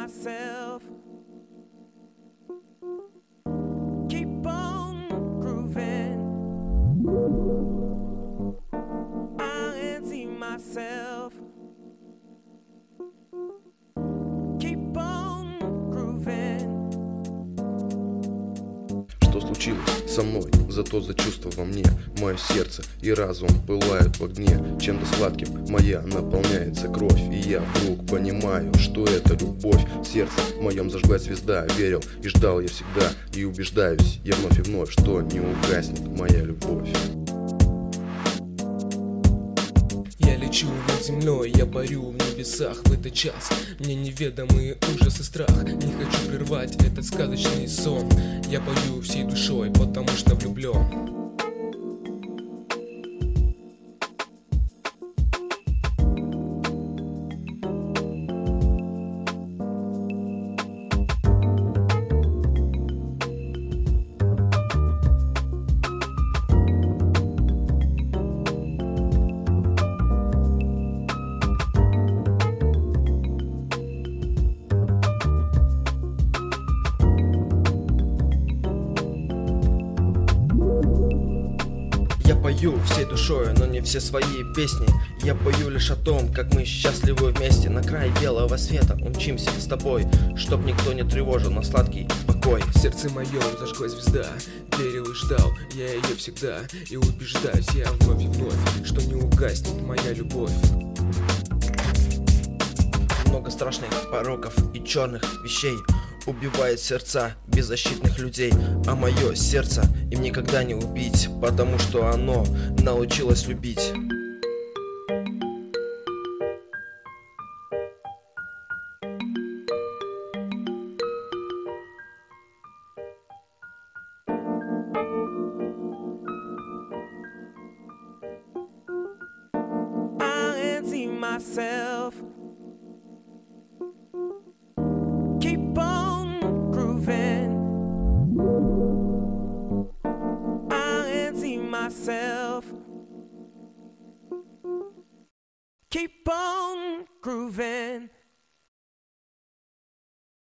myself. Keep on grooving. I empty myself. Keep on grooving. Что случилось со мной? Зато за чувство во мне. Мое сердце и разум пылают в огне. Чем-то сладким моя наполняется кровь. И я вдруг понимаю, что это любовь. В сердце в моем зажглась звезда. Верил и ждал я всегда. И убеждаюсь я вновь и вновь, что не угаснет моя любовь. Я лечу над землей, я парю в небесах в этот час. Мне неведомый ужас и страх. Не хочу прервать этот сказочный сон. Я пою всей душой, потому что влюблен. Я пою всей душой, но не все свои песни. Я пою лишь о том, как мы счастливы вместе. На край белого света умчимся с тобой, чтоб никто не тревожил на сладкий покой. В сердце моем зажглась звезда. Верил и ждал я ее всегда. И убеждаюсь я вновь и вновь, что не угаснет моя любовь. Много страшных пороков и черных вещей убивает сердца беззащитных людей. А мое сердце им никогда не убить, потому что оно научилось любить. I empty myself. Keep on grooving. I empty myself. Keep on grooving.